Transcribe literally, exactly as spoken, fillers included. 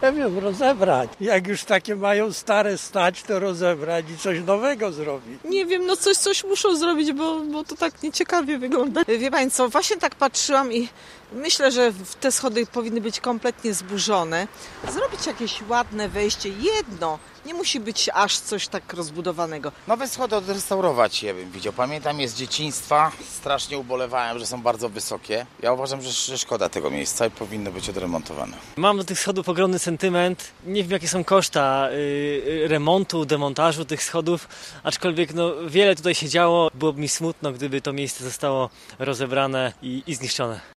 Nie wiem, rozebrać. Jak już takie mają stare stać, to rozebrać i coś nowego zrobić. Nie wiem, no coś, coś muszą zrobić, bo, bo to tak nieciekawie wygląda. Wie pani co, właśnie tak patrzyłam i myślę, że te schody powinny być kompletnie zburzone. Zrobić jakieś ładne wejście, jedno. Nie musi być aż coś tak rozbudowanego. Nowe schody odrestaurować je bym widział. Pamiętam je z dzieciństwa. Strasznie ubolewałem, że są bardzo wysokie. Ja uważam, że, że szkoda tego miejsca i powinno być odremontowane. Mam do tych schodów ogromny sentyment. Nie wiem, jakie są koszta yy, remontu, demontażu tych schodów, aczkolwiek no, wiele tutaj się działo. Byłoby mi smutno, gdyby to miejsce zostało rozebrane i, i zniszczone.